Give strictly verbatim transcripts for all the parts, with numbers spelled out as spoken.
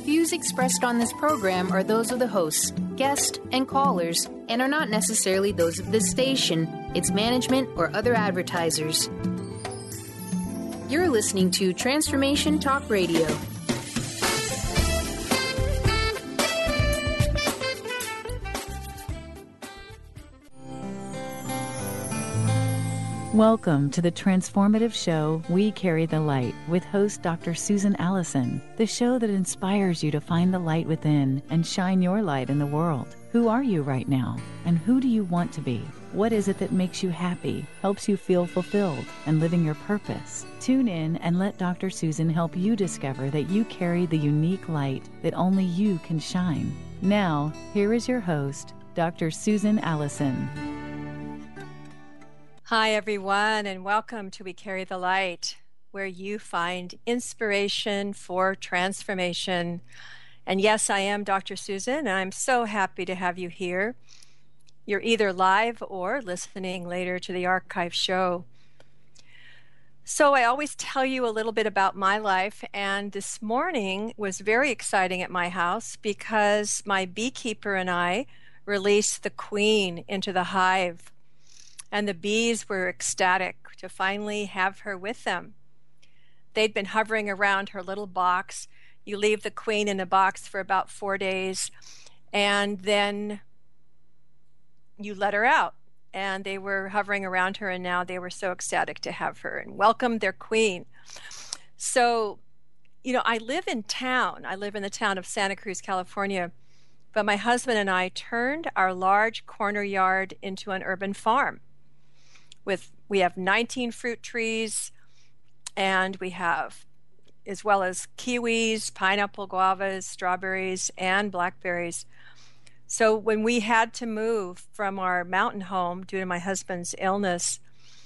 Views expressed on this program are those of the hosts, guests, and callers, and are not necessarily those of this station, its management, or other advertisers. You're listening to Transformation Talk Radio. Welcome to the transformative show, We Carry the Light, with host Doctor Susan Allison, the show that inspires you to find the light within and shine your light in the world. Who are you right now? And who do you want to be? What is it that makes you happy, helps you feel fulfilled, and living your purpose? Tune in and let Doctor Susan help you discover that you carry the unique light that only you can shine. Now, here is your host, Doctor Susan Allison. Hi, everyone, and welcome to We Carry the Light, where you find inspiration for transformation. And yes, I am Doctor Susan, and I'm so happy to have you here. You're either live or listening later to the archive show. So I always tell you a little bit about my life, and this morning was very exciting at my house because my beekeeper and I released the queen into the hive. And the bees were ecstatic to finally have her with them. They'd been hovering around her little box. You leave the queen in a box for about four days, and then you let her out. And they were hovering around her, and now they were so ecstatic to have her and welcome their queen. So, you know, I live in town. I live in the town of Santa Cruz, California. But my husband and I turned our large corner yard into an urban farm. With we have nineteen fruit trees, and we have, as well as kiwis, pineapple, guavas, strawberries, and blackberries. So when we had to move from our mountain home due to my husband's illness,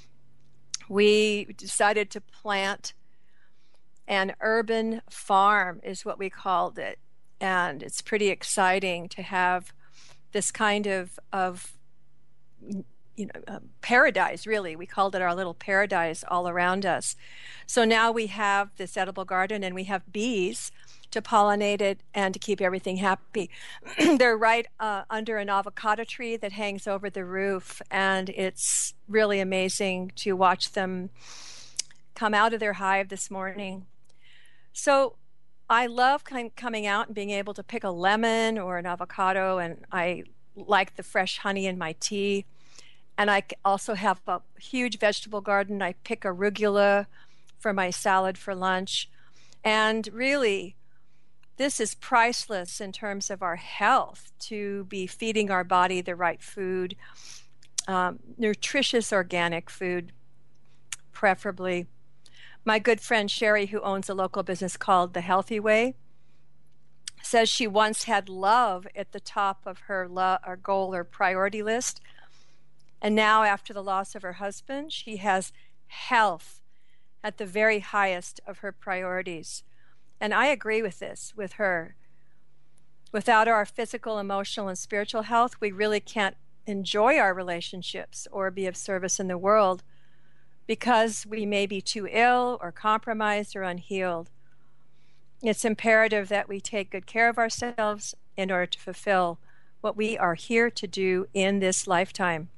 we decided to plant an urban farm, is what we called it. And it's pretty exciting to have this kind of, of you know, uh, paradise, really. We called it our little paradise all around us. So now we have this edible garden, and we have bees to pollinate it and to keep everything happy. They're right uh, under an avocado tree that hangs over the roof, and it's really amazing to watch them come out of their hive this morning. So I love com- coming out and being able to pick a lemon or an avocado, and I like the fresh honey in my tea. And I also have a huge vegetable garden. I pick arugula for my salad for lunch. And really, this is priceless in terms of our health, to be feeding our body the right food, um, nutritious organic food, preferably. My good friend Sherry, who owns a local business called The Healthy Way, says she once had love at the top of her, lo- or goal or priority list. And now, after the loss of her husband, she has health at the very highest of her priorities. And I agree with this, with her. Without our physical, emotional, and spiritual health, we really can't enjoy our relationships or be of service in the world, because we may be too ill or compromised or unhealed. It's imperative that we take good care of ourselves in order to fulfill what we are here to do in this lifetime.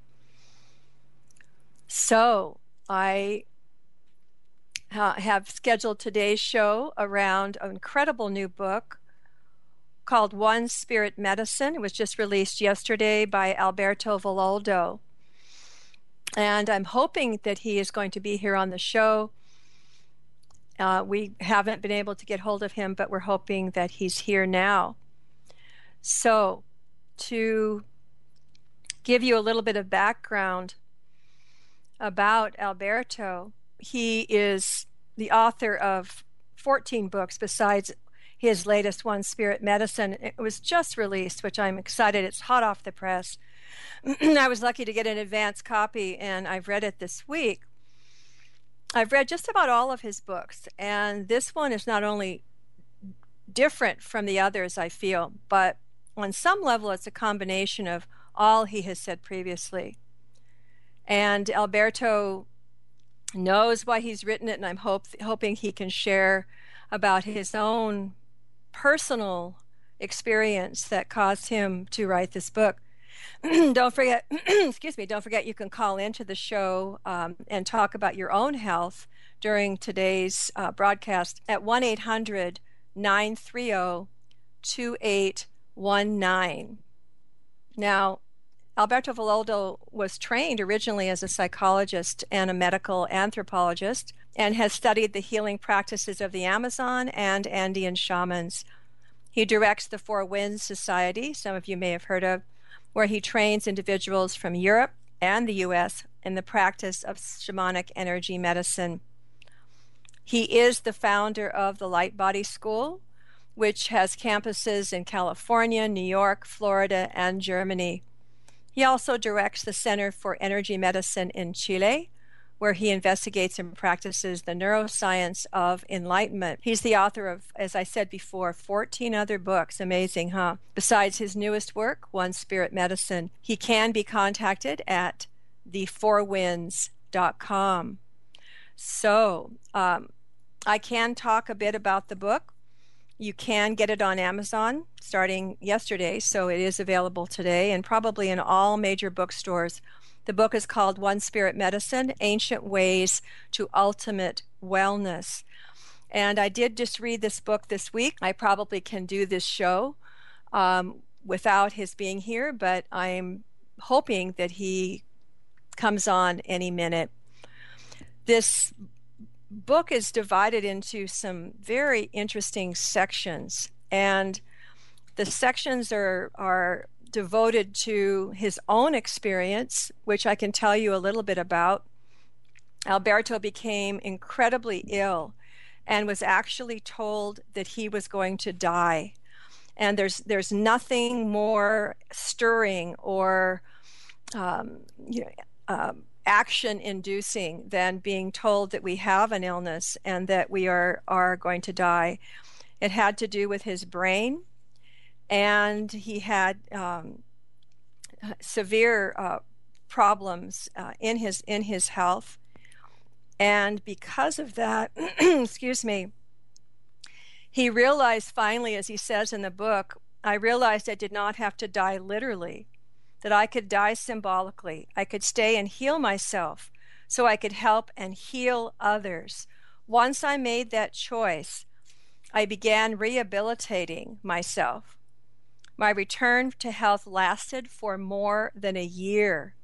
So I uh, have scheduled today's show around an incredible new book called One Spirit Medicine. It was just released yesterday by Alberto Villoldo. And I'm hoping that he is going to be here on the show. Uh, we haven't been able to get hold of him, but we're hoping that he's here now. So, to give you a little bit of background about Alberto, he is the author of fourteen books besides his latest one, Spirit Medicine. It was just released, which I'm excited. It's hot off the press. I was lucky to get an advance copy, and I've read it this week. I've read just about all of his books, and this one is not only different from the others, I feel, but on some level it's a combination of all he has said previously. And Alberto knows why he's written it, and I'm hope, hoping he can share about his own personal experience that caused him to write this book. Don't forget, excuse me, don't forget you can call into the show um, and talk about your own health during today's uh, broadcast at one eight hundred nine three zero two eight one nine. Now, Alberto Villoldo was trained originally as a psychologist and a medical anthropologist and has studied the healing practices of the Amazon and Andean shamans. He directs the Four Winds Society, some of you may have heard of, where he trains individuals from Europe and the U S in the practice of shamanic energy medicine. He is the founder of the Light Body School, which has campuses in California, New York, Florida, and Germany. He also directs the Center for Energy Medicine in Chile, where he investigates and practices the neuroscience of enlightenment. He's the author of, as I said before, fourteen other books. Amazing, huh? Besides his newest work, One Spirit Medicine. He can be contacted at the four winds dot com. So, um, I can talk a bit about the book. You can get it on Amazon starting yesterday, so it is available today and probably in all major bookstores. The book is called One Spirit Medicine, Ancient Ways to Ultimate Wellness. And I did just read this book this week. I probably can do this show um, without his being here, but I'm hoping that he comes on any minute. This book is divided into some very interesting sections, and the sections are are devoted to his own experience, which I can tell you a little bit about. Alberto became incredibly ill and was actually told that he was going to die. And there's there's nothing more stirring or um, you know, um, action-inducing than being told that we have an illness and that we are are going to die. It had to do with his brain, and he had um, severe uh, problems uh, in his in his health, and because of that, excuse me, he realized finally, as he says in the book, I realized I did not have to die literally, that I could die symbolically. I could stay and heal myself so I could help and heal others. Once I made that choice, I began rehabilitating myself. My return to health lasted for more than a year.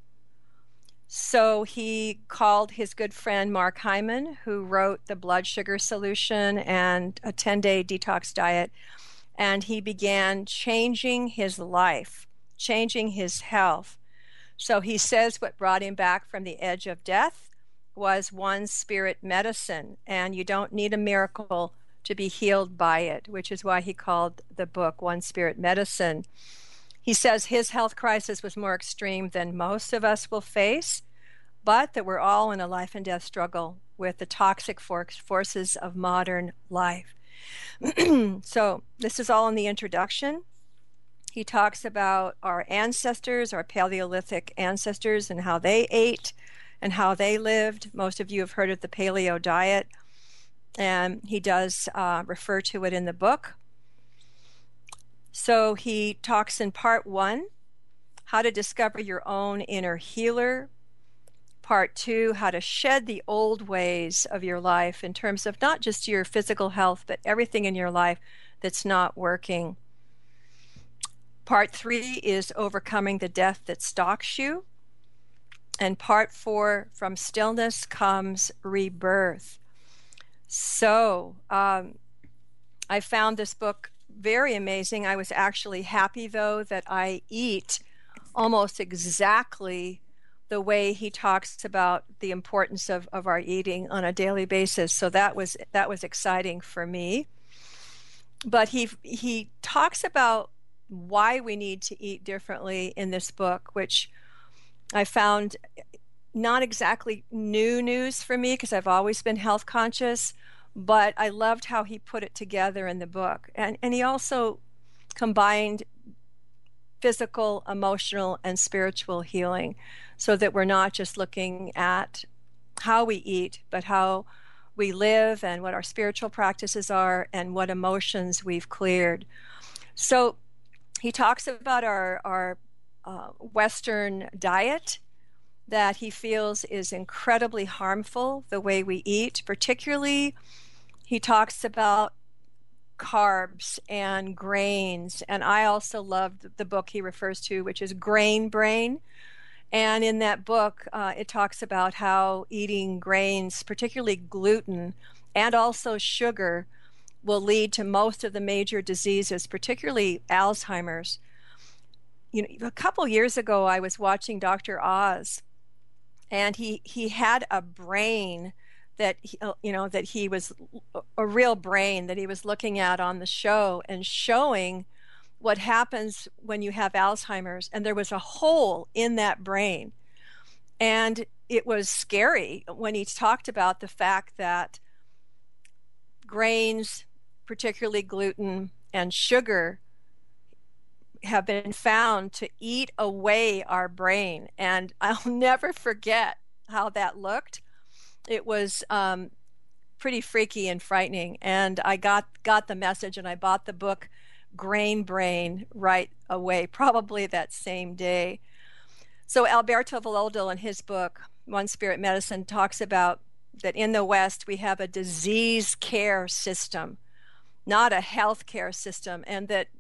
So he called his good friend Mark Hyman, who wrote The Blood Sugar Solution and a ten-day detox diet, and he began changing his life, changing his health. So he says what brought him back from the edge of death was One Spirit Medicine, and you don't need a miracle to be healed by it, which is why he called the book One Spirit Medicine. He says his health crisis was more extreme than most of us will face, but that we're all in a life and death struggle with the toxic forces of modern life. So this is all in the introduction. He talks about our ancestors, our Paleolithic ancestors, and how they ate and how they lived. Most of you have heard of the paleo diet, and he does uh, refer to it in the book. So he talks in part one, how to discover your own inner healer. Part two, how to shed the old ways of your life in terms of not just your physical health, but everything in your life that's not working. Part three is overcoming the death that stalks you. And part four, from stillness comes rebirth. So um, I found this book very amazing. I was actually happy, though, that I eat almost exactly the way he talks about the importance of, of our eating on a daily basis. So that was that was exciting for me. But he he talks about why we need to eat differently in this book, which I found not exactly new news for me because I've always been health conscious, but I loved how he put it together in the book. And, and he also combined physical, emotional, and spiritual healing so that we're not just looking at how we eat, but how we live and what our spiritual practices are and what emotions we've cleared. So he talks about our, our uh, Western diet that he feels is incredibly harmful, the way we eat. Particularly, he talks about carbs and grains. And I also loved the book he refers to, which is Grain Brain. And in that book, uh, it talks about how eating grains, particularly gluten and also sugar, will lead to most of the major diseases, particularly Alzheimer's. You know, a couple years ago, I was watching Doctor Oz, and he, he had a brain that he, you know that he was a real brain that he was looking at on the show and showing what happens when you have Alzheimer's, and there was a hole in that brain. And it was scary when he talked about the fact that grains, particularly gluten and sugar, have been found to eat away our brain. And I'll never forget how that looked. It was um, pretty freaky and frightening. And I got, got the message, and I bought the book Grain Brain right away, probably that same day. So Alberto Villoldo, in his book, One Spirit Medicine, talks about that in the West we have a disease care system, not a health care system, and that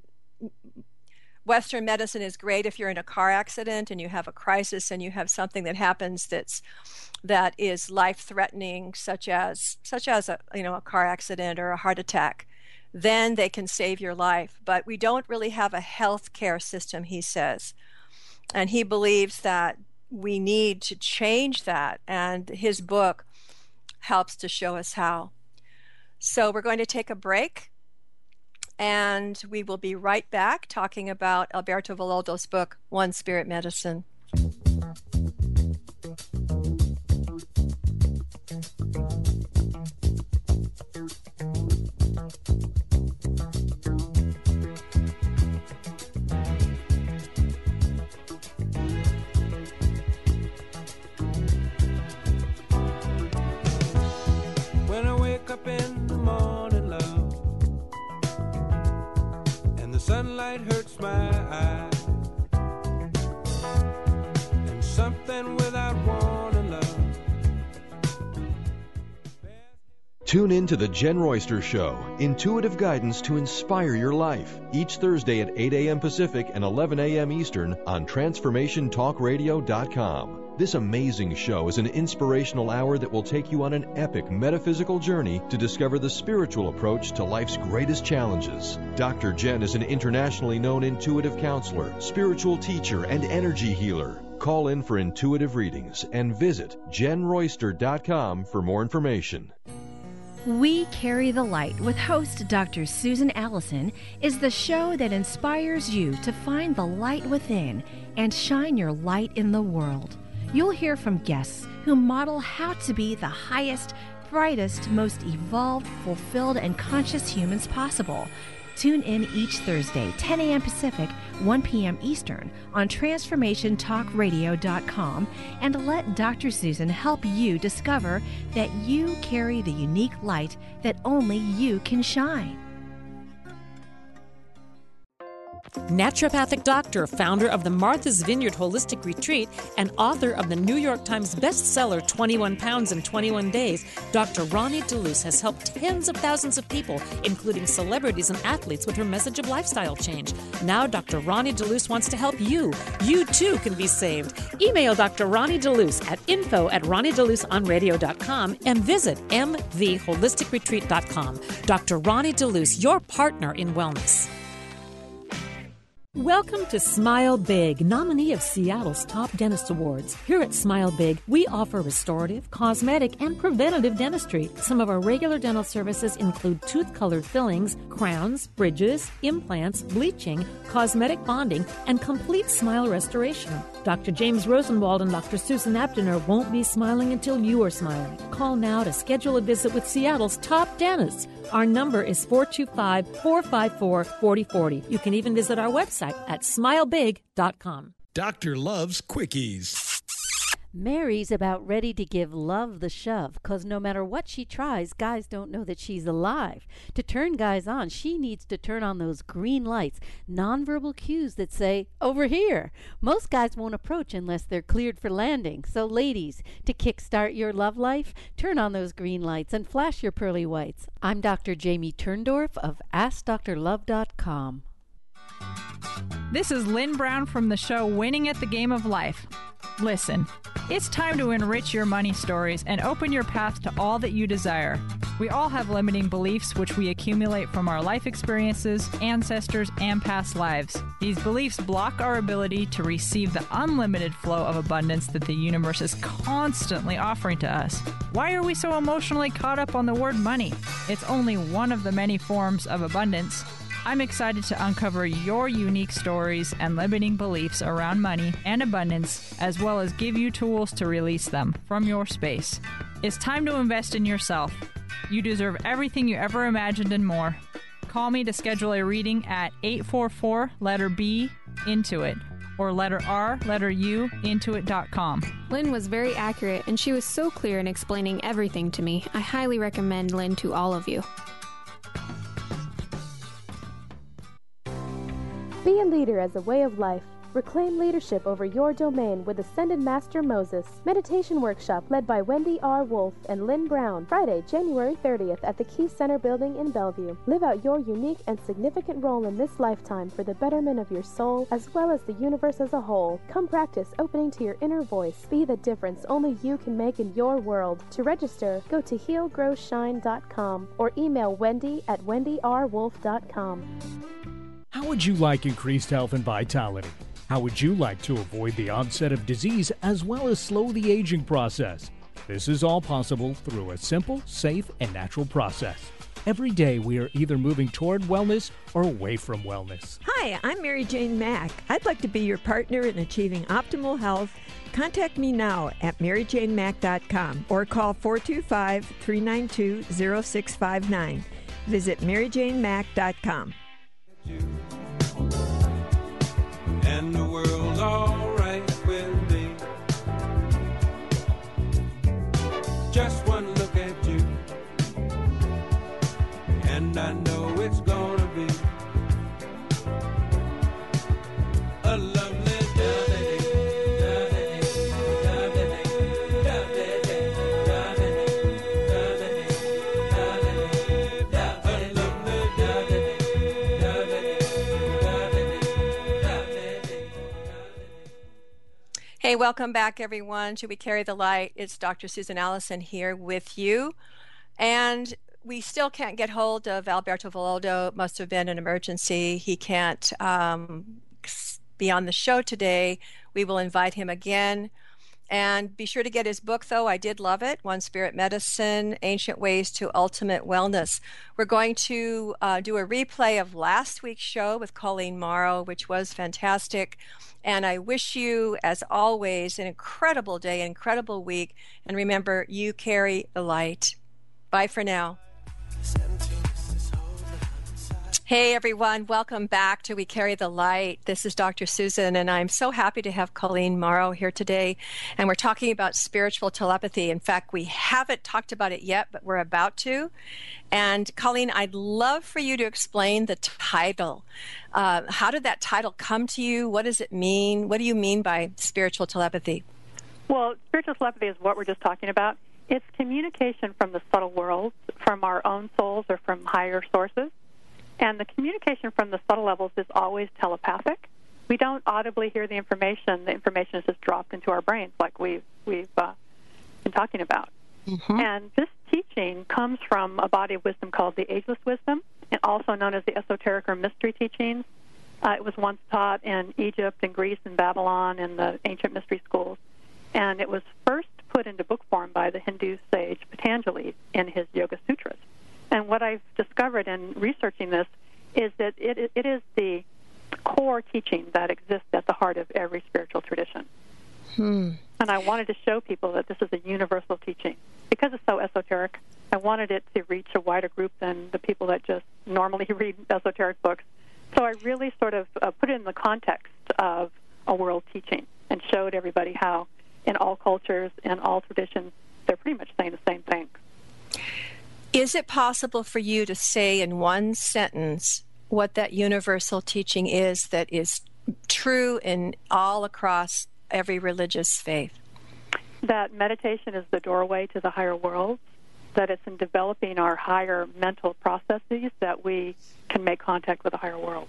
Western medicine is great if you're in a car accident and you have a crisis and you have something that happens that's that is life-threatening, such as such as a you know a car accident or a heart attack. Then they can save your life. But we don't really have a health care system, he says. And he believes that we need to change that. And his book helps to show us how. So we're going to take a break. And we will be right back talking about Alberto Villoldo's book, One Spirit Medicine. When I wake up in the morning, love, and the sunlight hurts my eyes, and something without warning, love. Tune in to the Jen Royster Show, intuitive guidance to inspire your life, each Thursday at eight a.m. Pacific and eleven a.m. Eastern on transformation talk radio dot com. This amazing show is an inspirational hour that will take you on an epic metaphysical journey to discover the spiritual approach to life's greatest challenges. Doctor Jen is an internationally known intuitive counselor, spiritual teacher, and energy healer. Call in for intuitive readings and visit jen royster dot com for more information. We Carry the Light with host Doctor Susan Allison is the show that inspires you to find the light within and shine your light in the world. You'll hear from guests who model how to be the highest, brightest, most evolved, fulfilled, and conscious humans possible. Tune in each Thursday, ten a.m. Pacific, one p.m. Eastern, on transformation talk radio dot com, and let Doctor Susan help you discover that you carry the unique light that only you can shine. Naturopathic doctor, founder of the Martha's Vineyard Holistic Retreat, and author of the New York Times bestseller twenty-one pounds in twenty-one days, Doctor Ronnie DeLuce has helped tens of thousands of people, including celebrities and athletes, with her message of lifestyle change. Now Doctor Ronnie DeLuce wants to help you. You too can be saved. Email Doctor Ronnie DeLuce at info at ronnie deluce on radio dot com and visit m v holistic retreat dot com. Doctor Ronnie DeLuce, your partner in wellness. Welcome to Smile Big, nominee of Seattle's Top Dentist Awards. Here at Smile Big, we offer restorative, cosmetic, and preventative dentistry. Some of our regular dental services include tooth-colored fillings, crowns, bridges, implants, bleaching, cosmetic bonding, and complete smile restoration. Doctor James Rosenwald and Doctor Susan Abdiner won't be smiling until you are smiling. Call now to schedule a visit with Seattle's top dentists. Our number is four two five, four five four, four zero four zero. You can even visit our website at smile big dot com. Doctor loves quickies. Mary's about ready to give love the shove, 'cause no matter what she tries, guys don't know that she's alive. To turn guys on, she needs to turn on those green lights, nonverbal cues that say, over here. Most guys won't approach unless they're cleared for landing. So ladies, to kickstart your love life, turn on those green lights and flash your pearly whites. I'm Doctor Jamie Turndorf of Ask Dr Love dot com. This is Lynn Brown from the show Winning at the Game of Life. Listen, it's time to enrich your money stories and open your path to all that you desire. We all have limiting beliefs which we accumulate from our life experiences, ancestors, and past lives. These beliefs block our ability to receive the unlimited flow of abundance that the universe is constantly offering to us. Why are we so emotionally caught up on the word money? It's only one of the many forms of abundance. I'm excited to uncover your unique stories and limiting beliefs around money and abundance, as well as give you tools to release them from your space. It's time to invest in yourself. You deserve everything you ever imagined and more. Call me to schedule a reading at eight four four, letter B, Intuit, or letter R, letter U, intuit dot com. Lynn was very accurate, and she was so clear in explaining everything to me. I highly recommend Lynn to all of you. Be a leader as a way of life. Reclaim leadership over your domain with Ascended Master Moses. Meditation workshop led by Wendy R. Wolf and Lynn Brown. Friday, January thirtieth at the Key Center building in Bellevue. Live out your unique and significant role in this lifetime for the betterment of your soul as well as the universe as a whole. Come practice opening to your inner voice. Be the difference only you can make in your world. To register, go to heal grow shine dot com or email Wendy at wendy r wolf dot com. How would you like increased health and vitality? How would you like to avoid the onset of disease as well as slow the aging process? This is all possible through a simple, safe, and natural process. Every day we are either moving toward wellness or away from wellness. Hi, I'm Mary Jane Mack. I'd like to be your partner in achieving optimal health. Contact me now at mary jane mack dot com or call four two five, three nine two, zero six five nine. Visit mary jane mack dot com. And the world's all right with me. Just one look at you, and I know it's gonna be a lovely day. Hey, welcome back, everyone, to We Carry the Light. It's Doctor Susan Allison here with you. And we still can't get hold of Alberto Villoldo. It must have been an emergency. He can't um, be on the show today. We will invite him again. And be sure to get his book, though. I did love it, One Spirit Medicine, Ancient Ways to Ultimate Wellness. We're going to uh, do a replay of last week's show with Colleen Morrow, which was fantastic. And I wish you, as always, an incredible day, an incredible week. And remember, you carry the light. Bye for now. Hey, everyone. Welcome back to We Carry the Light. This is Doctor Susan, and I'm so happy to have Colleen Morrow here today. And we're talking about spiritual telepathy. In fact, we haven't talked about it yet, but we're about to. And Colleen, I'd love for you to explain the title. Uh, how did that title come to you? What does it mean? What do you mean by spiritual telepathy? Well, spiritual telepathy is what we're just talking about. It's communication from the subtle world, from our own souls or from higher sources. And the communication from the subtle levels is always telepathic. We don't audibly hear the information. The information is just dropped into our brains like we've, we've uh, been talking about. Mm-hmm. And this teaching comes from a body of wisdom called the Ageless Wisdom, and also known as the Esoteric or Mystery Teachings. Uh, it was once taught in Egypt and Greece and Babylon and the ancient mystery schools. And it was first put into book form by the Hindu sage Patanjali in his Yoga Sutras. And what I've discovered in researching this is that it, it is the core teaching that exists at the heart of every spiritual tradition. Hmm. And I wanted to show people that this is a universal teaching. Because it's so esoteric, I wanted it to reach a wider group than the people that just normally read esoteric books. So I really sort of uh, put it in the context of a world teaching and showed everybody how in all cultures and all traditions, they're pretty much saying the same thing. Is it possible for you to say in one sentence what that universal teaching is that is true in all across every religious faith? That meditation is the doorway to the higher world, that it's in developing our higher mental processes that we can make contact with the higher world.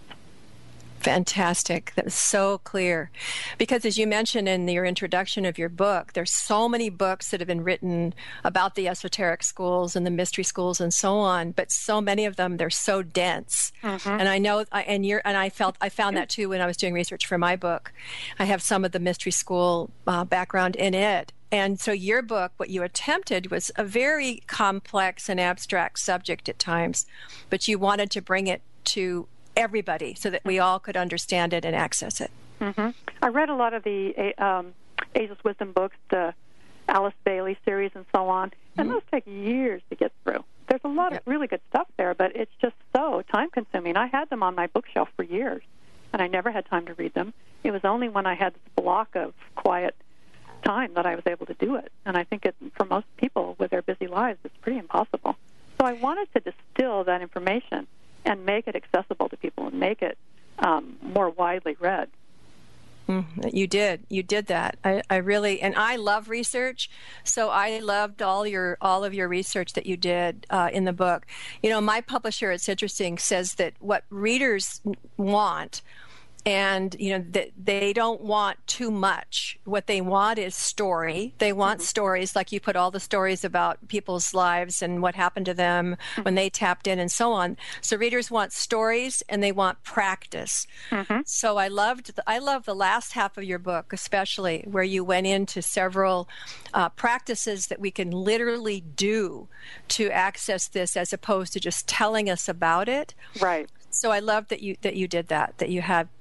Fantastic. That was so clear. Because as you mentioned in your introduction of your book, there's so many books that have been written about the esoteric schools and the mystery schools and so on, but so many of them, they're so dense. Mm-hmm. And I know, and you're, and I felt, I found that too when I was doing research for my book. I have some of the mystery school uh, background in it. And so your book, what you attempted was a very complex and abstract subject at times, but you wanted to bring it to everybody so that we all could understand it and access it. Mm-hmm. I read a lot of the um, Ageless Wisdom books, the Alice Bailey series and so on, and mm-hmm. those take years to get through. There's a lot yep. of really good stuff there, but it's just so time-consuming. I had them on my bookshelf for years, and I never had time to read them. It was only when I had this block of quiet time that I was able to do it, and I think it, for most people with their busy lives, it's pretty impossible. So I wanted to distill that information and make it accessible to people and make it um, more widely read. Mm, you did. You did that. I, I really, and I love research, so I loved all your all of your research that you did uh, in the book. You know, my publisher, it's interesting, says that what readers want, and, you know, that they don't want too much. What they want is story. They want mm-hmm. stories, like you put all the stories about people's lives and what happened to them mm-hmm. when they tapped in and so on. So readers want stories and they want practice. Mm-hmm. So I loved, the, I love the last half of your book, especially where you went into several uh, practices that we can literally do to access this, as opposed to just telling us about it. Right. So I love that you that you did that, that you had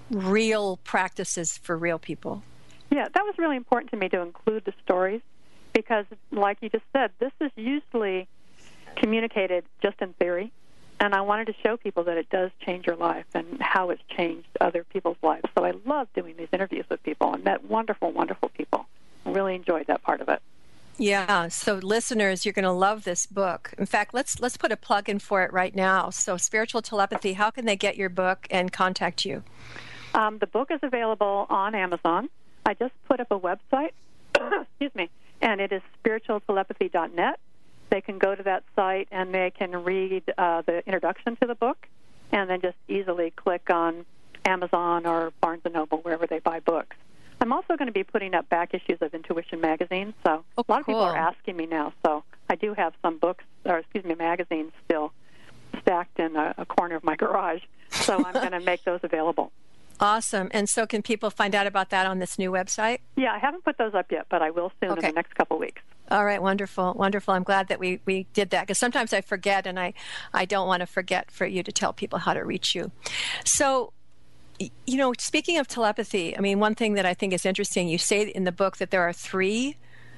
real practices for real people. Yeah, that was really important to me to include the stories because, like you just said, this is usually communicated just in theory, and I wanted to show people that it does change your life and how it's changed other people's lives. So I love doing these interviews with people and met wonderful, wonderful people. I really enjoyed that part of it. Yeah, so listeners, you're going to love this book. In fact, let's let's put a plug in for it right now. So Spiritual Telepathy, how can they get your book and contact you? Um, the book is available on Amazon. I just put up a website, excuse me, and it is spiritual telepathy dot net. They can go to that site and they can read uh, the introduction to the book and then just easily click on Amazon or Barnes and Noble, wherever they buy books. I'm also going to be putting up back issues of Intuition magazine, so oh, a lot of cool. people are asking me now, so I do have some books, or excuse me, magazines still stacked in a, a corner of my garage, so I'm going to make those available. Awesome. And so can people find out about that on this new website? Yeah, I haven't put those up yet, but I will soon okay. in the next couple of weeks. All right, wonderful, wonderful. I'm glad that we, we did that, because sometimes I forget, and I, I don't want to forget for you to tell people how to reach you. So, you know, speaking of telepathy, I mean, one thing that I think is interesting, you say in the book that there are three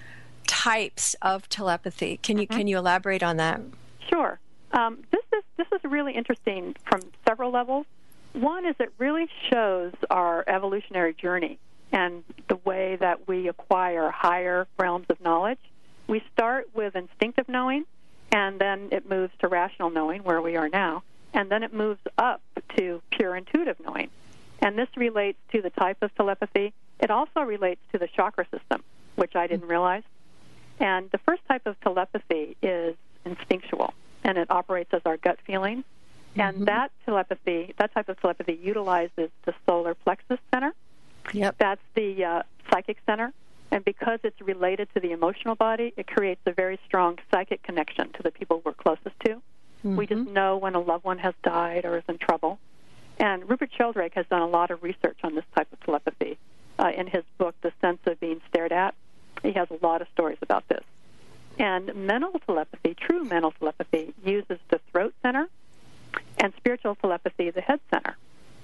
types of telepathy. Can you mm-hmm. can you elaborate on that? Sure. Um, this is this is really interesting from several levels. One is it really shows our evolutionary journey and the way that we acquire higher realms of knowledge. We start with instinctive knowing, and then it moves to rational knowing, where we are now, and then it moves up to pure intuitive knowing. And this relates to the type of telepathy. It also relates to the chakra system, which I didn't realize. And the first type of telepathy is instinctual, and it operates as our gut feeling. And mm-hmm. that telepathy, that type of telepathy utilizes the solar plexus center. Yep. That's the uh, psychic center. And because it's related to the emotional body, it creates a very strong psychic connection to the people we're closest to. Mm-hmm. We just know when a loved one has died or is in trouble. And Rupert Sheldrake has done a lot of research on this type of telepathy. Uh, in his book, The Sense of Being Stared At, he has a lot of stories about this. And mental telepathy, true mental telepathy, uses the throat center, and spiritual telepathy, the head center.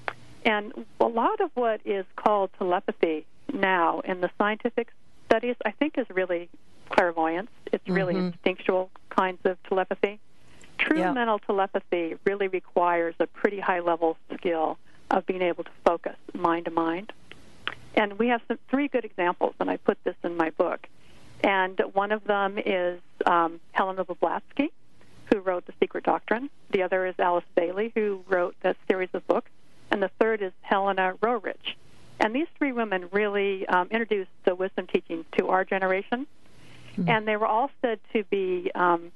And a lot of what is called telepathy now in the scientific studies, I think, is really clairvoyance. It's really mm-hmm. instinctual kinds of telepathy. True yeah. mental telepathy really requires a pretty high-level skill of being able to focus mind to mind. And we have some, three good examples, and I put this in my book. And one of them is um, Helena Blavatsky, who wrote The Secret Doctrine. The other is Alice Bailey, who wrote a series of books. And the third is Helena Roerich. And these three women really um, introduced the wisdom teachings to our generation. Mm-hmm. And they were all said to be um,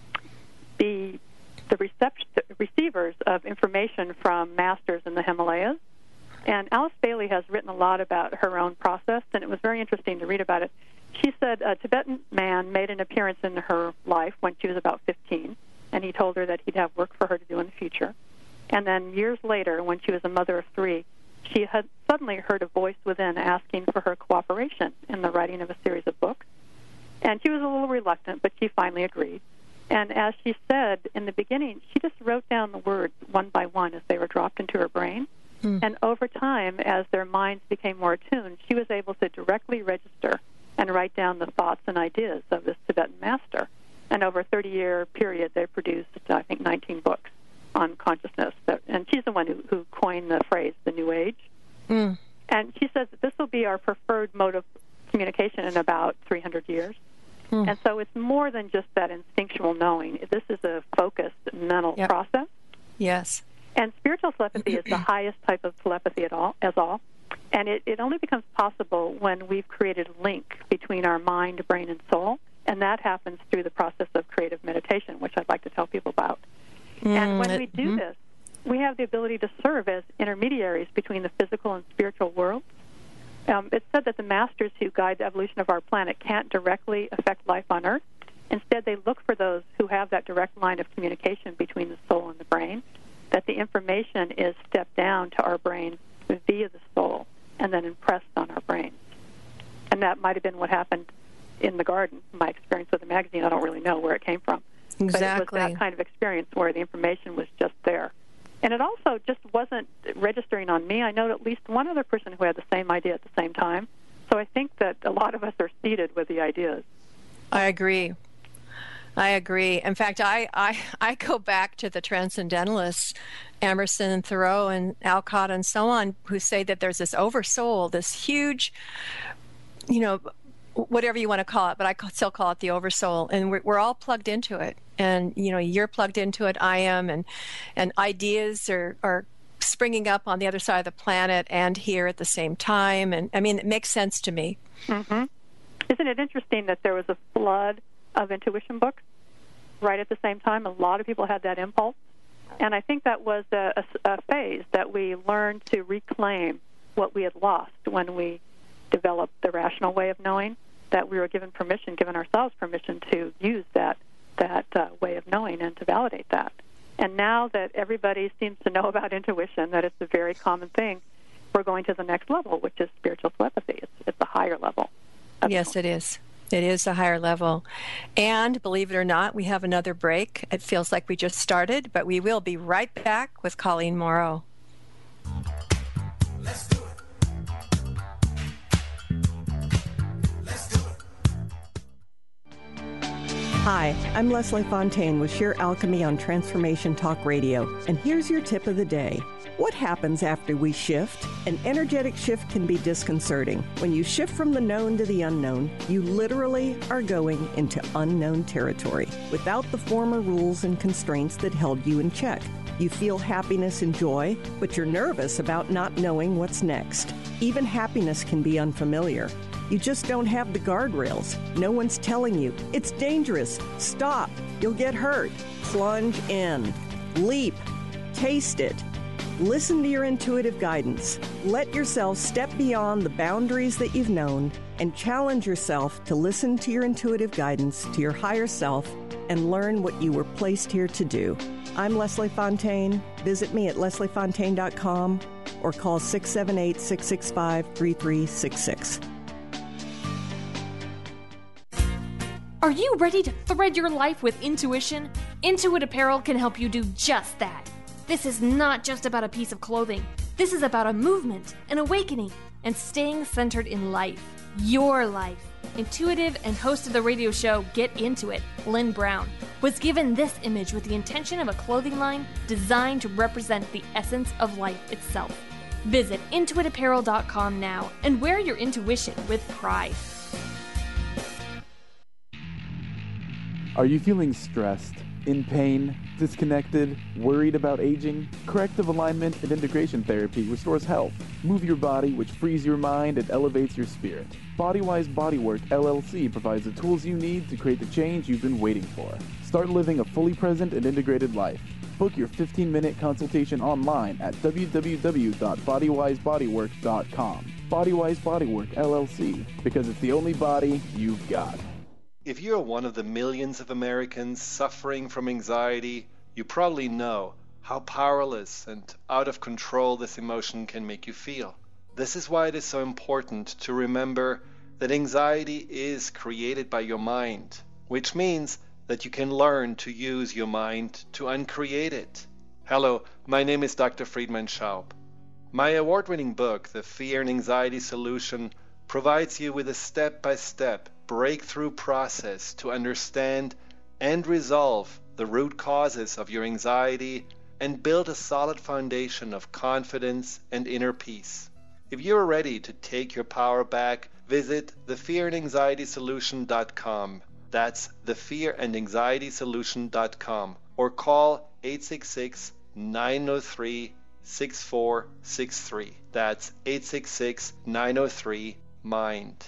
be the recept- receivers of information from masters in the Himalayas. And Alice Bailey has written a lot about her own process, and it was very interesting to read about it. She said a Tibetan man made an appearance in her life when she was about fifteen, and he told her that he'd have work for her to do in the future. And then years later, when she was a mother of three, she had suddenly heard a voice within asking for her cooperation in the writing of a series of books. And she was a little reluctant, but she finally agreed. And as she said in the beginning, she just wrote down the words one by one as they were dropped into her brain. Hmm. And over time, as their minds became more attuned, she was able to directly register and write down the thoughts and ideas of this Tibetan master. And over a thirty-year period, they produced, I think, nineteen books on consciousness. That, and she's the one who, who coined the phrase, the New Age. Mm. And she says that this will be our preferred mode of communication in about three hundred years. Mm. And so it's more than just that instinctual knowing. This is a focused mental yep. process. Yes. And spiritual telepathy is the highest type of telepathy at all, as all. And it, it only becomes possible when we've created a link between our mind, brain, and soul. And that happens through the process of creative meditation, which I'd like to tell people about. Mm, and when we do mm-hmm. this, we have the ability to serve as intermediaries between the physical and spiritual worlds. Um, it's said that the masters who guide the evolution of our planet can't directly affect life on Earth. Instead, they look for those who have that direct line of communication between the soul and the brain, that the information is stepped down to our brain via the soul and then impressed on our brains. And that might have been what happened in the garden. My experience with the magazine, I don't really know where it came from. Exactly. But it was that kind of experience where the information was just there. And it also just wasn't registering on me. I know at least one other person who had the same idea at the same time. So I think that a lot of us are seeded with the ideas. I agree. I agree. In fact, I, I, I go back to the transcendentalists, Emerson and Thoreau and Alcott and so on, who say that there's this oversoul, this huge, you know, whatever you want to call it, but I still call it the oversoul, and we're, we're all plugged into it. And, you know, you're plugged into it, I am, and and ideas are, are springing up on the other side of the planet and here at the same time. And, I mean, it makes sense to me. Mm-hmm. Isn't it interesting that there was a flood of intuition books right at the same time? A lot of people had that impulse. And I think that was a, a, a phase that we learned to reclaim what we had lost when we developed the rational way of knowing, that we were given permission, given ourselves permission to use that that uh, way of knowing and to validate that. And now that everybody seems to know about intuition, that it's a very common thing, we're going to the next level, which is spiritual telepathy. It's, it's a higher level. Yes, it is. It is a higher level. And believe it or not, we have another break. It feels like we just started, but we will be right back with Colleen Morrow. Let's do it. Hi, I'm Leslie Fontaine with Sheer Alchemy on Transformation Talk Radio, and here's your tip of the day. What happens after we shift? An energetic shift can be disconcerting. When you shift from the known to the unknown, you literally are going into unknown territory without the former rules and constraints that held you in check. You feel happiness and joy, but you're nervous about not knowing what's next. Even happiness can be unfamiliar. You just don't have the guardrails. No one's telling you, it's dangerous, stop, you'll get hurt. Plunge in, leap, taste it. Listen to your intuitive guidance. Let yourself step beyond the boundaries that you've known and challenge yourself to listen to your intuitive guidance, to your higher self, and learn what you were placed here to do. I'm Leslie Fontaine. Visit me at leslie fontaine dot com or call six seven eight, six six five, three three six six. Are you ready to thread your life with intuition? Intuit Apparel can help you do just that. This is not just about a piece of clothing. This is about a movement, an awakening, and staying centered in life. Your life. Intuitive and host of the radio show Get Into It, Lynn Brown, was given this image with the intention of a clothing line designed to represent the essence of life itself. Visit intuit apparel dot com now and wear your intuition with pride. Are you feeling stressed, in pain, disconnected, worried about aging? Corrective alignment and integration therapy restores health. Move your body, which frees your mind and elevates your spirit. Bodywise Bodywork L L C provides the tools you need to create the change you've been waiting for. Start living a fully present and integrated life. Book your fifteen-minute consultation online at w w w dot bodywise bodywork dot com. Bodywise Bodywork L L C, because it's the only body you've got. If you're one of the millions of Americans suffering from anxiety, you probably know how powerless and out of control this emotion can make you feel. This is why it is so important to remember that anxiety is created by your mind, which means that you can learn to use your mind to uncreate it. Hello, my name is Doctor Friedemann Schaub. My award-winning book, The Fear and Anxiety Solution, provides you with a step-by-step breakthrough process to understand and resolve the root causes of your anxiety and build a solid foundation of confidence and inner peace. If you're ready to take your power back, visit the fear and anxiety solution dot com. That's the fear and anxiety solution dot com, or call eight six six, nine zero three, six four six three. That's eight six six, nine zero three, MIND.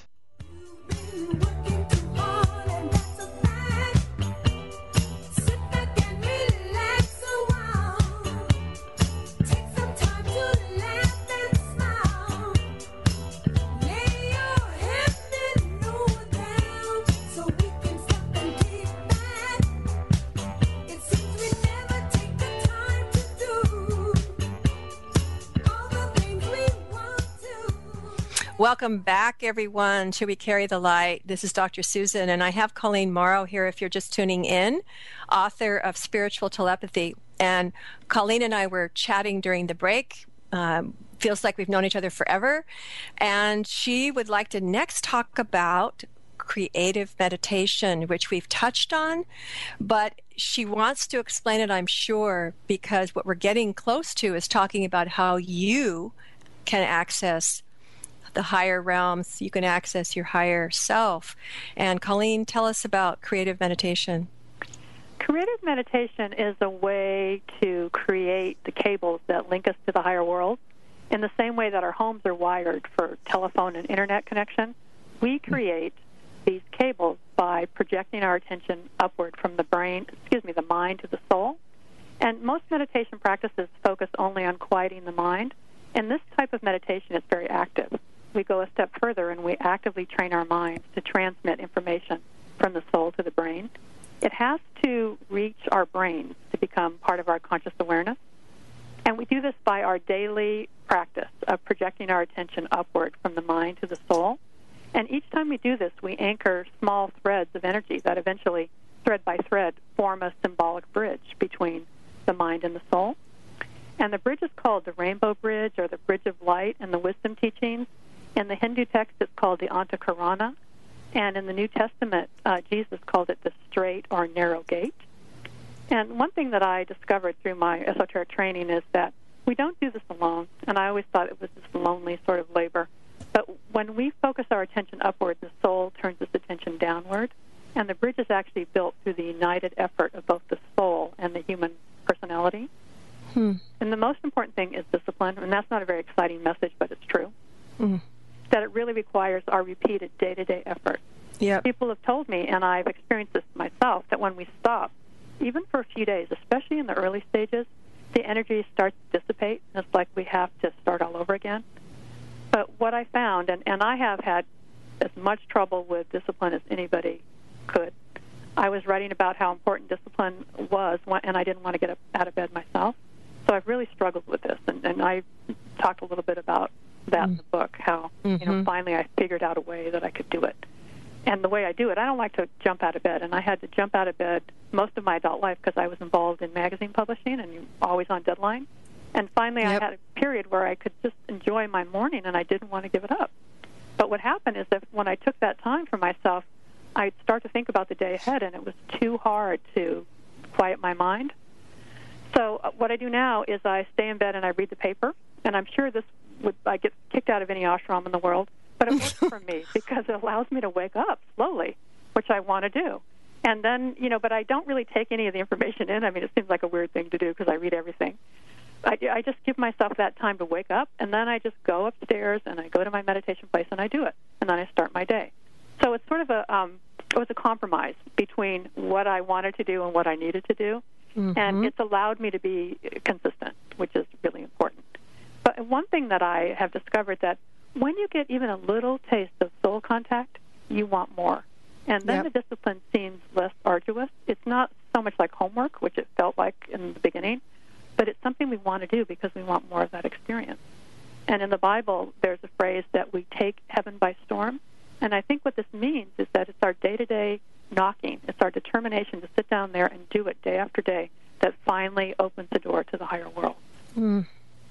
Welcome back, everyone, to We Carry the Light. This is Doctor Susan, and I have Colleen Morrow here if you're just tuning in, author of Spiritual Telepathy. And Colleen and I were chatting during the break. Um, feels like we've known each other forever. And she would like to next talk about creative meditation, which we've touched on, but she wants to explain it, I'm sure, because what we're getting close to is talking about how you can access the higher realms, you can access your higher self. And Colleen, tell us about creative meditation. Creative meditation is a way to create the cables that link us to the higher world. In the same way that our homes are wired for telephone and internet connection, we create these cables by projecting our attention upward from the brain, excuse me, the mind to the soul. And most meditation practices focus only on quieting the mind. And this type of meditation is very active. We go a step further and we actively train our minds to transmit information from the soul to the brain. It has to reach our brains to become part of our conscious awareness. And we do this by our daily practice of projecting our attention upward from the mind to the soul. And each time we do this, we anchor small threads of energy that eventually, thread by thread, form a symbolic bridge between the mind and the soul. And the bridge is called the Rainbow Bridge, or the Bridge of Light in the Wisdom Teachings. In the Hindu text, it's called the Antakarana. And in the New Testament, uh, Jesus called it the Straight or Narrow Gate. And one thing that I discovered through my esoteric training is that we don't do this alone. And I always thought it was this lonely sort of labor. But when we focus our attention upward, the soul turns its attention downward. And the bridge is actually built through the united effort of both the soul and the human personality. Hmm. And the most important thing is discipline. And that's not a very exciting message, but it's true. Hmm. That it really requires our repeated day-to-day effort. Yep. People have told me, and I've experienced this myself, that when we stop, even for a few days, especially in the early stages, the energy starts to dissipate, and it's like we have to start all over again. But what I found, and, and I have had as much trouble with discipline as anybody could. I was writing about how important discipline was, and I didn't want to get up out of bed myself. So I've really struggled with this, and, and I talked a little bit about that mm. in the book, how mm-hmm. you know finally I figured out a way that I could do it. And the way I do it, I don't like to jump out of bed, and I had to jump out of bed most of my adult life because I was involved in magazine publishing and always on deadline. And finally yep. I had a period where I could just enjoy my morning, and I didn't want to give it up. But what happened is that when I took that time for myself, I'd start to think about the day ahead, and it was too hard to quiet my mind. So uh, what I do now is I stay in bed and I read the paper, and I'm sure this would I get kicked out of any ashram in the world, but it works for me because it allows me to wake up slowly, which I want to do. And then, you know, but I don't really take any of the information in. I mean, it seems like a weird thing to do because I read everything. I, I just give myself that time to wake up, and then I just go upstairs and I go to my meditation place and I do it, and then I start my day. So it's sort of a um, it was a compromise between what I wanted to do and what I needed to do, mm-hmm. and it's allowed me to be consistent, which is really important. But one thing that I have discovered that when you get even a little taste of soul contact, you want more. And then yep. the discipline seems less arduous. It's not so much like homework, which it felt like in the beginning, but it's something we want to do because we want more of that experience. And in the Bible, there's a phrase that we take heaven by storm. And I think what this means is that it's our day-to-day knocking. It's our determination to sit down there and do it day after day that finally opens the door to the higher world. Mm.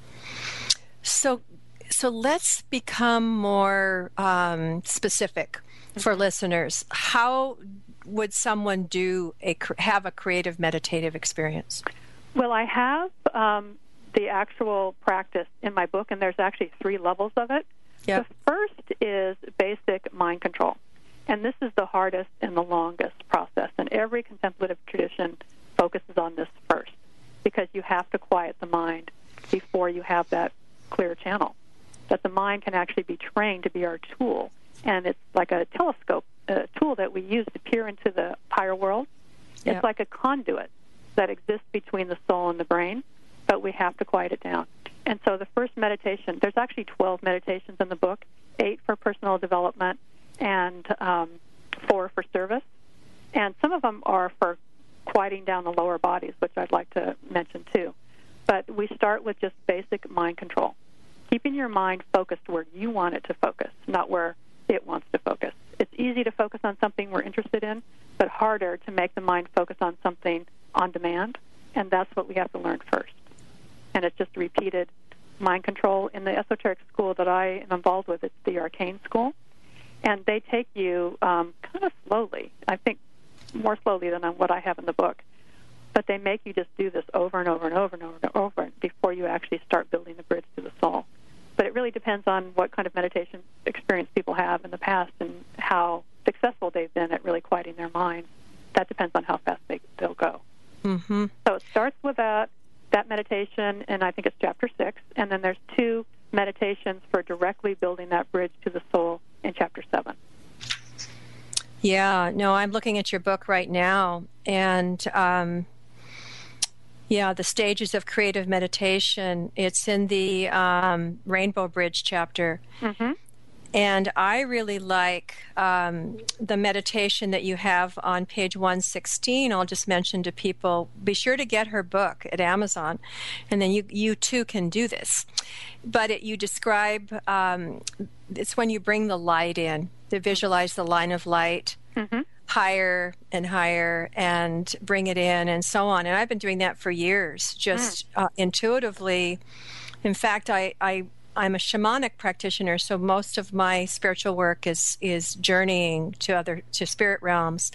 So, so let's become more um, specific for listeners. How would someone do a have a creative meditative experience? Well, I have um, the actual practice in my book, and there's actually three levels of it. Yep. The first is basic mind control, and this is the hardest and the longest process, and every contemplative tradition focuses on this first because you have to quiet the mind before you have that clear channel, that the mind can actually be trained to be our tool. And it's like a telescope, a tool that we use to peer into the higher world. Yep. It's like a conduit that exists between the soul and the brain, but we have to quiet it down. And so the first meditation, there's actually twelve meditations in the book, eight for personal development and um, four for service. And some of them are for quieting down the lower bodies, which I'd like to mention too. But we start with just basic mind control, keeping your mind focused where you want it to focus, not where it wants to focus. It's easy to focus on something we're interested in, but harder to make the mind focus on something on demand, and that's what we have to learn first. And it's just repeated mind control. In the esoteric school that I am involved with, it's the Arcane School, and they take you um, kind of slowly, I think more slowly than what I have in the book, but they make you just do this over and over and over and over and over before you actually start building the bridge to the soul. But it really depends on what kind of meditation experience people have in the past and how successful they've been at really quieting their mind. That depends on how fast they, they'll go. Mm-hmm. So it starts with that, that meditation, and I think it's chapter six, and then there's two meditations for directly building that bridge to the soul in chapter seven. Yeah, no, I'm looking at your book right now, and um, yeah, the stages of creative meditation. It's in the um, Rainbow Bridge chapter. Mm-hmm. And I really like um, the meditation that you have on page one sixteen. I'll just mention to people, be sure to get her book at Amazon, and then you you too can do this. But it, you describe, um, it's when you bring the light in, to visualize the line of light mm-hmm. higher and higher and bring it in and so on. And I've been doing that for years, just mm. uh, intuitively. In fact, I... I I'm a shamanic practitioner, so most of my spiritual work is is journeying to other to spirit realms.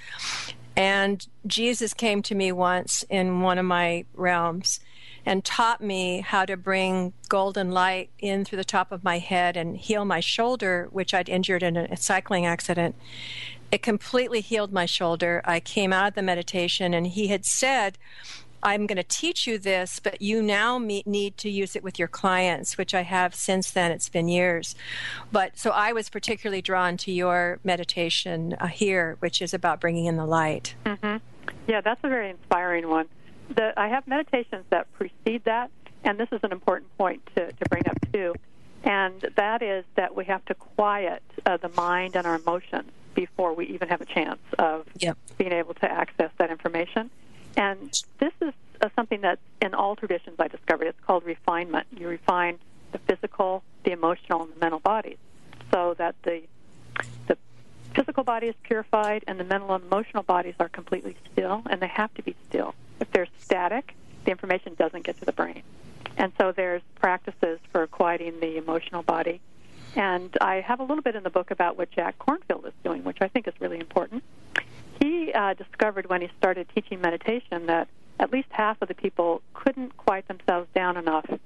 And Jesus came to me once in one of my realms and taught me how to bring golden light in through the top of my head and heal my shoulder, which I'd injured in a cycling accident. It completely healed my shoulder. I came out of the meditation, and he had said, I'm going to teach you this, but you now meet, need to use it with your clients, which I have since then. It's been years. But so I was particularly drawn to your meditation uh, here, which is about bringing in the light. Mm-hmm. Yeah, that's a very inspiring one. The, I have meditations that precede that, and this is an important point to, to bring up too, and that is that we have to quiet uh, the mind and our emotions before we even have a chance of yep. being able to access that information. And this is uh, something that in all traditions I discovered. It's called refinement. You refine the physical, the emotional, and the mental bodies so that the the physical body is purified and the mental and emotional bodies are completely still, and they have to be still. If they're static, the information doesn't get to the brain. And so there's practices for quieting the emotional body. And I have a little bit in the book about what Jack Kornfield is doing, which I think is really important. He uh, discovered when he started teaching meditation that at least half of the people couldn't quiet themselves down enough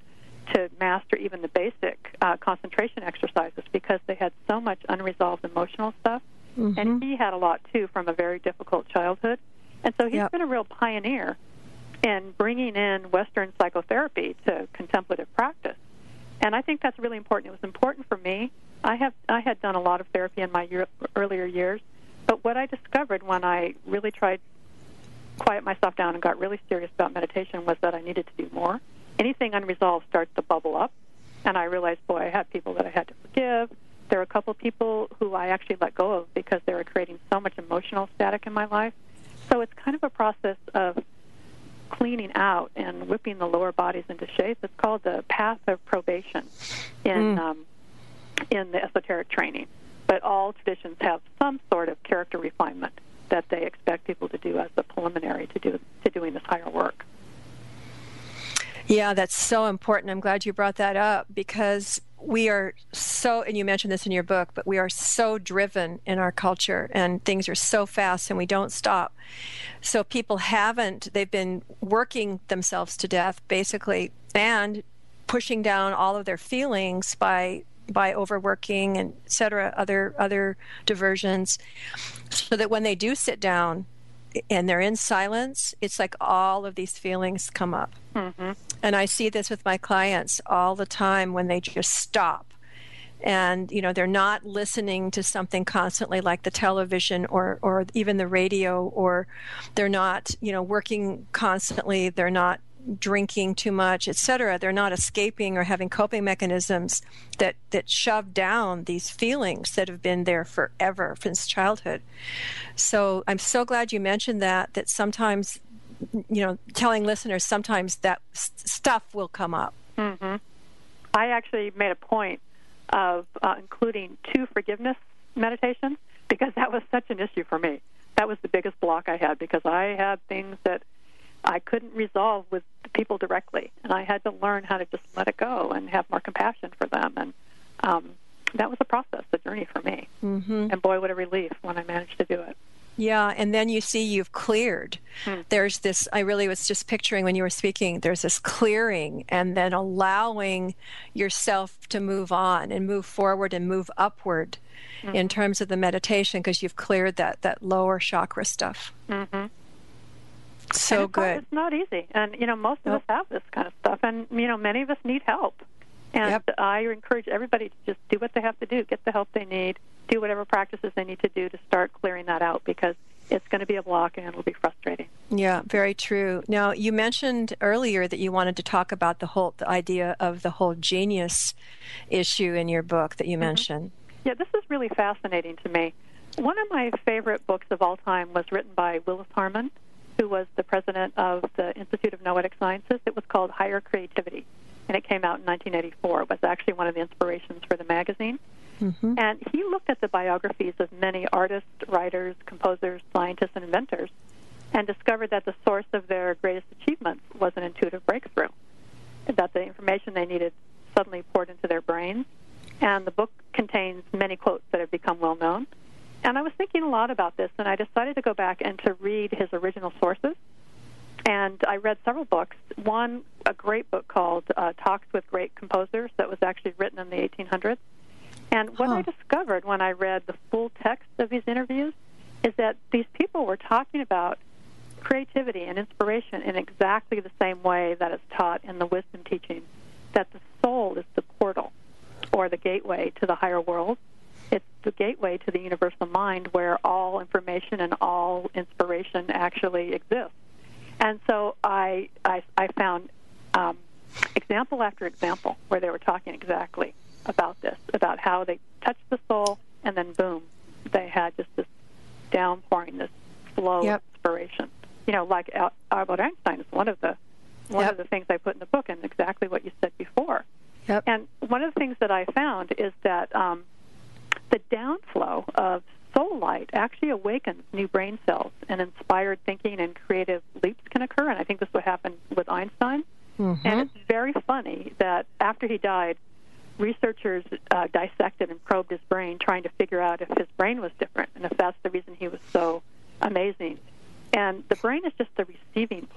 to master even the basic uh, concentration exercises because they had so much unresolved emotional stuff. Mm-hmm. And he had a lot, too, from a very difficult childhood. And so he's yep. been a real pioneer in bringing in Western psychotherapy to contemplative practice. And I think that's really important. It was important for me. I have I had done a lot of therapy in my year, earlier years, but what I discovered when I really tried to quiet myself down and got really serious about meditation was that I needed to do more. Anything unresolved starts to bubble up, and I realized, boy, I had people that I had to forgive. There were a couple of people who I actually let go of because they were creating so much emotional static in my life. So it's kind of a process of cleaning out and whipping the lower bodies into shape. It's called the path of probation in mm. um, in the esoteric training. But all traditions have some sort of character refinement that they expect people to do as a preliminary to do to doing this higher work. Yeah, that's so important. I'm glad you brought that up because we are so, and you mentioned this in your book, but we are so driven in our culture and things are so fast and we don't stop. So people haven't, they've been working themselves to death basically and pushing down all of their feelings by by overworking and et cetera, other, other diversions, so that when they do sit down and they're in silence, it's like all of these feelings come up. Mm-hmm. And I see this with my clients all the time when they just stop. And, you know, they're not listening to something constantly like the television or, or even the radio, or they're not, you know, working constantly. They're not drinking too much, et cetera. They're not escaping or having coping mechanisms that, that shove down these feelings that have been there forever, since childhood. So I'm so glad you mentioned that, that sometimes, you know, telling listeners sometimes that st- stuff will come up. Mm-hmm. I actually made a point of uh, including two forgiveness meditations because that was such an issue for me. That was the biggest block I had because I had things that I couldn't resolve with the people directly, and I had to learn how to just let it go and have more compassion for them. And um, that was a process, a journey for me. Mm-hmm. And boy, what a relief when I managed to do it. Yeah, and then you see you've cleared. Hmm. There's this, I really was just picturing when you were speaking, there's this clearing and then allowing yourself to move on and move forward and move upward mm-hmm. in terms of the meditation because you've cleared that, that lower chakra stuff. Mm-hmm. So it's good. Not, it's not easy. And, you know, most of nope. us have this kind of stuff. And, you know, many of us need help. And yep. I encourage everybody to just do what they have to do, get the help they need, do whatever practices they need to do to start clearing that out because it's going to be a block and it'll be frustrating. Yeah, very true. Now, you mentioned earlier that you wanted to talk about the whole the idea of the whole genius issue in your book that you mm-hmm. mentioned. Yeah, this is really fascinating to me. One of my favorite books of all time was written by Willis Harman, who was the president of the Institute of Noetic Sciences. It was called Higher Creativity, and it came out in nineteen eighty-four. It was actually one of the inspirations for the magazine. Mm-hmm. And he looked at the biographies of many artists, writers, composers, scientists, and inventors, and discovered that the source of their greatest achievements was an intuitive breakthrough, that the information they needed suddenly poured into their brains. And the book contains many quotes that have become well-known. And I was thinking a lot about this, and I decided to go back and to read his original sources. And I read several books. One, a great book called uh, Talks with Great Composers that was actually written in the eighteen hundreds. And what huh. I discovered when I read the full text of these interviews is that these people were talking about creativity and inspiration in exactly the same way that is taught in the wisdom teachings, that the soul is the portal or the gateway to the higher world. It's the gateway to the universal mind where all information and all inspiration actually exists. And so I, I, I found um, example after example where they were talking exactly about this, about how they touched the soul, and then boom, they had just this downpouring, this flow yep. of inspiration. You know, like Al- Albert Einstein is one of the one yep. of the things I put in the book, and exactly what you said before. Yep. And one of the things that I found is that um, the downflow of soul light actually awakens new brain cells, and inspired thinking and creative leaps can occur. And I think this is what happened with Einstein. Mm-hmm. And it's very funny that after he died, researchers uh, dissected and probed his brain, trying to figure out if his brain was different and if that's the reason he was so amazing. And the brain is just the receiving plate.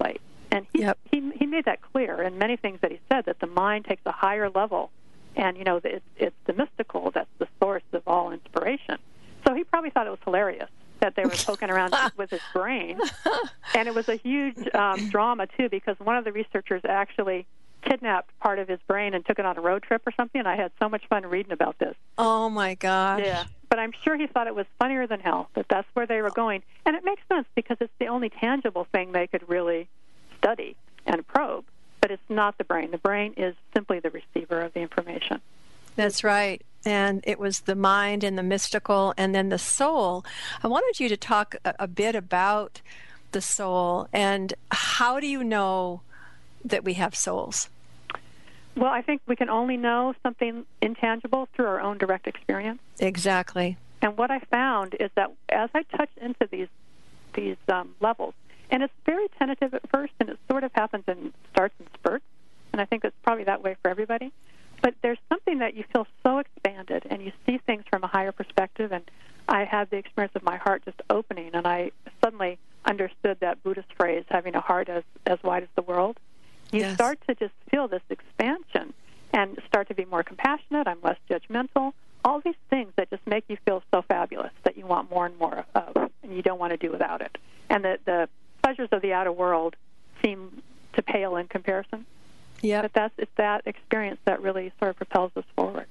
And he, yep. he he made that clear in many things that he said, that the mind takes a higher level, and, you know, it's, it's the mystical that's the source of all inspiration. So he probably thought it was hilarious that they were poking around with his brain. And it was a huge um, drama, too, because one of the researchers actually kidnapped part of his brain and took it on a road trip or something, and I had so much fun reading about this. Oh, my gosh. Yeah. But I'm sure he thought it was funnier than hell, that that's where they were going. And it makes sense because it's the only tangible thing they could really study and probe. But it's not the brain. The brain is simply the receiver of the information. That's right. And it was the mind and the mystical and then the soul. I wanted you to talk a, a bit about the soul and how do you know that we have souls? Well, I think we can only know something intangible through our own direct experience. Exactly. And what I found is that as I touch into these these um, levels, and it's very tentative at first, and it sort of happens in starts and spurts, and I think it's probably that way for everybody. But there's something that you feel so expanded, and you see things from a higher perspective, and I had the experience of my heart just opening, and I suddenly understood that Buddhist phrase, having a heart as, as wide as the world. You yes. start to just feel this expansion and start to be more compassionate. I'm less judgmental. All these things that just make you feel so fabulous that you want more and more of, and you don't want to do without it. And the, the pleasures of the outer world seem to pale in comparison. Yeah, but that's it's that experience that really sort of propels us forward.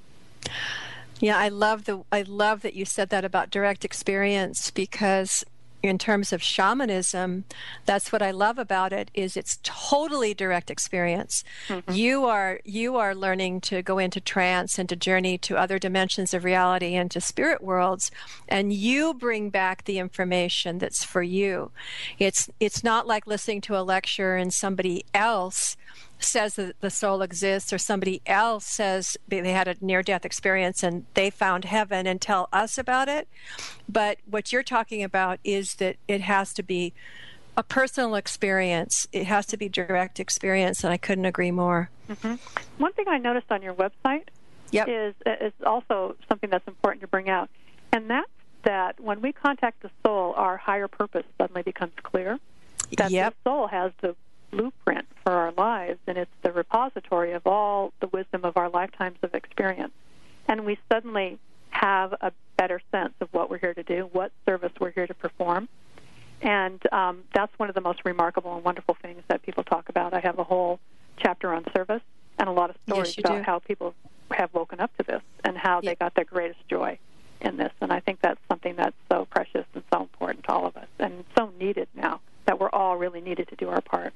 Yeah, I love the I love that you said that about direct experience, because in terms of shamanism, that's what I love about it, is it's totally direct experience. Mm-hmm. You are you are learning to go into trance and to journey to other dimensions of reality and to spirit worlds, and you bring back the information that's for you. It's it's not like listening to a lecture and somebody else says that the soul exists, or somebody else says they had a near-death experience and they found heaven and tell us about it. But what you're talking about is that it has to be a personal experience. It has to be direct experience, and I couldn't agree more. Mm-hmm. One thing I noticed on your website yep. is, is also something that's important to bring out, and that's that when we contact the soul, our higher purpose suddenly becomes clear. That yep. the soul has the blueprint for our lives, and it's the repository of all the wisdom of our lifetimes of experience. And we suddenly have a better sense of what we're here to do, what service we're here to perform. And um, that's one of the most remarkable and wonderful things that people talk about. I have a whole chapter on service and a lot of stories yes, about do. how people have woken up to this and how yep. they got their greatest joy in this. And I think that's something that's so precious and so important to all of us, and so needed now, that we're all really needed to do our part.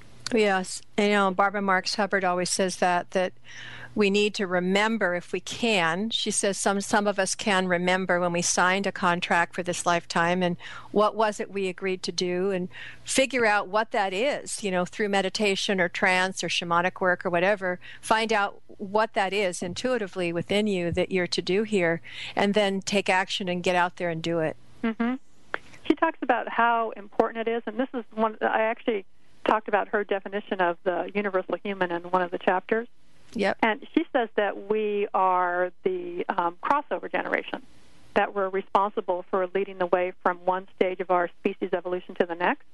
Yes. You know, Barbara Marx Hubbard always says that, that we need to remember if we can. She says some some of us can remember when we signed a contract for this lifetime and what was it we agreed to do, and figure out what that is, you know, through meditation or trance or shamanic work or whatever. Find out what that is intuitively within you that you're to do here, and then take action and get out there and do it. Mm-hmm. She talks about how important it is, and this is one, I actually talked about her definition of the universal human in one of the chapters. Yep. And she says that we are the um, crossover generation, that we're responsible for leading the way from one stage of our species evolution to the next.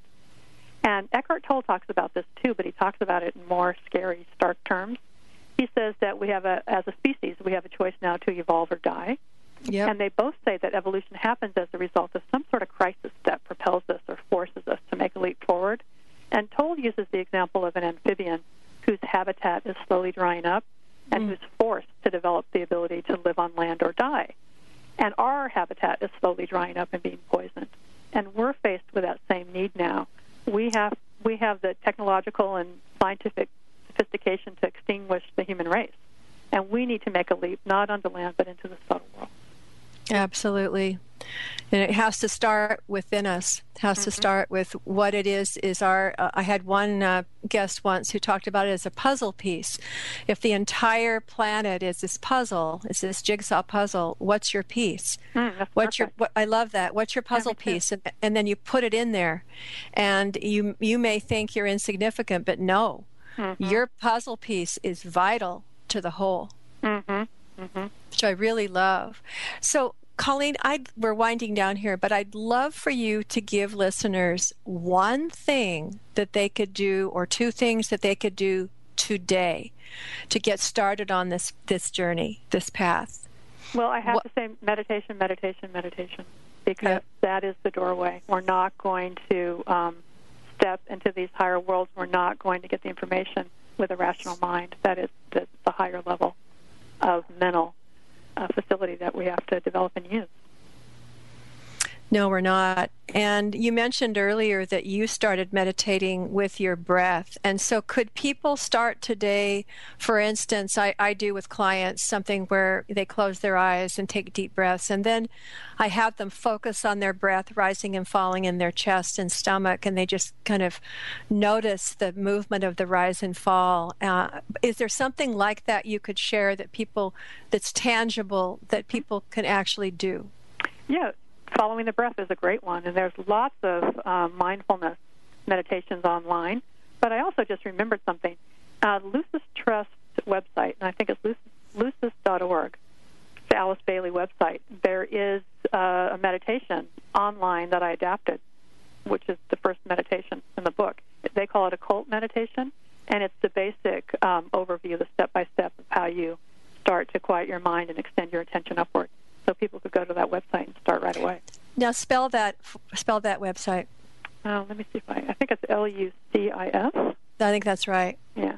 And Eckhart Tolle talks about this too, but he talks about it in more scary, stark terms. He says that we have a, as a species, we have a choice now to evolve or die. Yep. And they both say that evolution happens as a result of some sort of crisis that propels us or forces us to make a leap forward. And Tolle uses the example of an amphibian whose habitat is slowly drying up and mm. who's forced to develop the ability to live on land or die. And our habitat is slowly drying up and being poisoned. And we're faced with that same need now. We have we have the technological and scientific sophistication to extinguish the human race. And we need to make a leap, not onto land, but into the subtle world. Absolutely. And it has to start within us. It has mm-hmm. to start with what it is, is our, uh, I had one uh, guest once who talked about it as a puzzle piece. If the entire planet is this puzzle, is this jigsaw puzzle, what's your piece? Mm, what's your, what, I love that. What's your puzzle yeah, piece? And, and then you put it in there. And you, you may think you're insignificant, but no. Mm-hmm. Your puzzle piece is vital to the whole. Mm-hmm. Mm-hmm. Which I really love. So Colleen, I'd, we're winding down here, but I'd love for you to give listeners one thing that they could do, or two things that they could do today to get started on this, this journey, this path. Well, I have what? to say meditation, meditation, meditation, because Yep. that is the doorway. We're not going to um, step into these higher worlds. We're not going to get the information with a rational mind. That is the, the higher level of mental uh, facility that we have to develop and use. No, we're not. And you mentioned earlier that you started meditating with your breath. And so could people start today, for instance, I, I do with clients something where they close their eyes and take deep breaths, and then I have them focus on their breath rising and falling in their chest and stomach, and they just kind of notice the movement of the rise and fall. Uh, is there something like that you could share that people, that's tangible, that people can actually do? Yeah. Following the breath is a great one, and there's lots of um, mindfulness meditations online. But I also just remembered something. Uh, Lucis Trust website, and I think it's lucis dot org, the Alice Bailey website. There is uh, a meditation online that I adapted, which is the first meditation in the book. They call it occult meditation, and it's the basic um, overview, the step-by-step of how you start to quiet your mind and extend your attention upward. So people could go to that website and start right away. Now spell that spell that website. Uh, let me see if I, I think it's L U C I S. I think that's right. Yeah.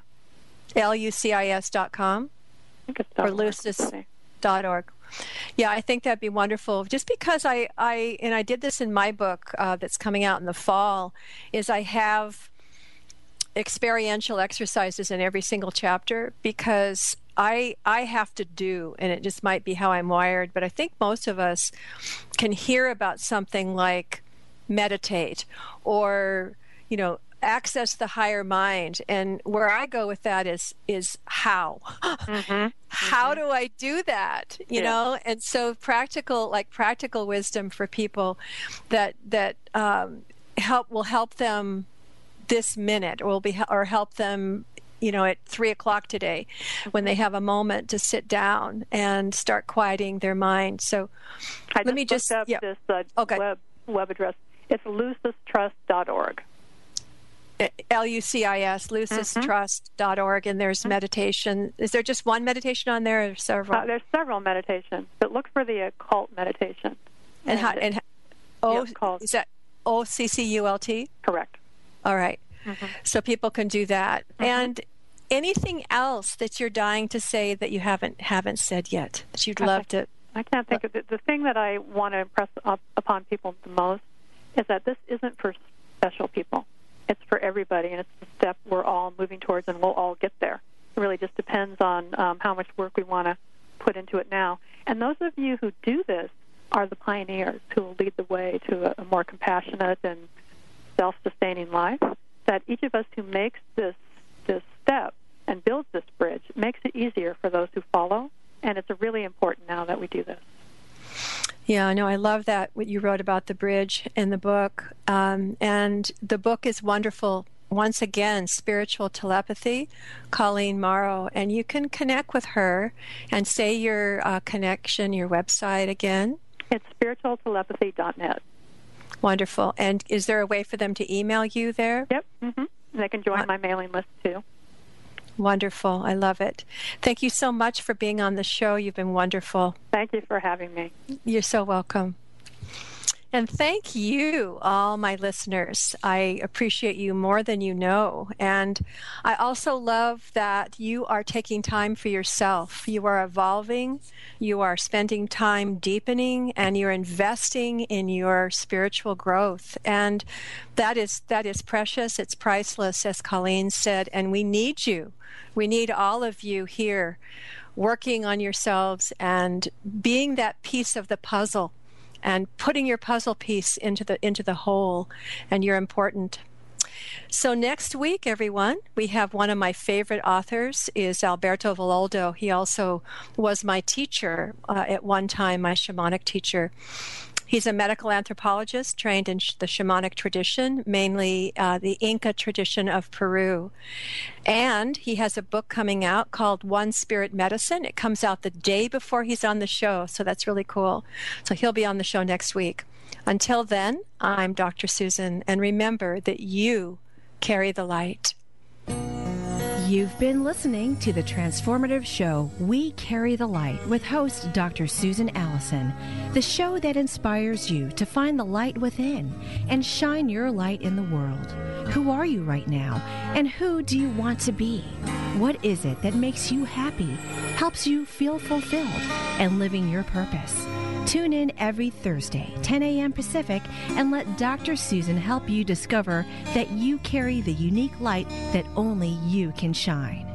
L U C I S dot com I think it's or .org. lucis dot org. Yeah, I think that'd be wonderful. Just because I, I and I did this in my book uh, that's coming out in the fall, is I have experiential exercises in every single chapter, because I I have to do, and it just might be how I'm wired, but I think most of us can hear about something like meditate or, you know, access the higher mind. And where I go with that is is how. Mm-hmm. How do I do that? You yeah. know? And so practical, like practical wisdom for people that that um, help will help them this minute, or will be or help them, you know, at three o'clock today, when they have a moment to sit down and start quieting their mind. So I let just me just up yeah. this uh, okay. web web address. It's lucis trust dot org. L U C I S, lucis trust dot org, and there's mm-hmm. meditation. Is there just one meditation on there, or several? Uh, there's several meditations, but look for the occult meditation. And, and how? And oh, yeah, is that O C C U L T? Correct. All right. Mm-hmm. So people can do that. Mm-hmm. And anything else that you're dying to say that you haven't haven't said yet that you'd love to? I can't think of it. The thing that I want to impress up upon people the most is that this isn't for special people. It's for everybody, and it's the step we're all moving towards, and we'll all get there. It really just depends on um, how much work we want to put into it now. And those of you who do this are the pioneers who will lead the way to a, a more compassionate and self-sustaining life. That each of us who makes this this step and builds this bridge makes it easier for those who follow, and it's really important now that we do this. Yeah, I know. I love that, what you wrote about the bridge in the book. Um, and the book is wonderful. Once again, Spiritual Telepathy, Colleen Morrow. And you can connect with her and say your uh, connection, your website again. It's spiritual telepathy dot net. Wonderful. And is there a way for them to email you there? Yep. Mm-hmm. They can join my mailing list, too. Wonderful. I love it. Thank you so much for being on the show. You've been wonderful. Thank you for having me. You're so welcome. And thank you, all my listeners. I appreciate you more than you know. And I also love that you are taking time for yourself. You are evolving. You are spending time deepening, and you're investing in your spiritual growth. And that is that is precious. It's priceless, as Colleen said. And we need you. We need all of you here working on yourselves and being that piece of the puzzle, and putting your puzzle piece into the into the whole, and you're important. So next week, everyone, we have one of my favorite authors is Alberto Villoldo. He also was my teacher uh, at one time, my shamanic teacher. He's a medical anthropologist trained in sh- the shamanic tradition, mainly uh, the Inca tradition of Peru. And he has a book coming out called One Spirit Medicine. It comes out the day before he's on the show, so that's really cool. So he'll be on the show next week. Until then, I'm Doctor Susan, and remember that you carry the light. You've been listening to the transformative show, We Carry the Light, with host Doctor Susan Allison, the show that inspires you to find the light within and shine your light in the world. Who are you right now, and who do you want to be? What is it that makes you happy, helps you feel fulfilled, and living your purpose? Tune in every Thursday, ten a.m. Pacific, and let Doctor Susan help you discover that you carry the unique light that only you can shine.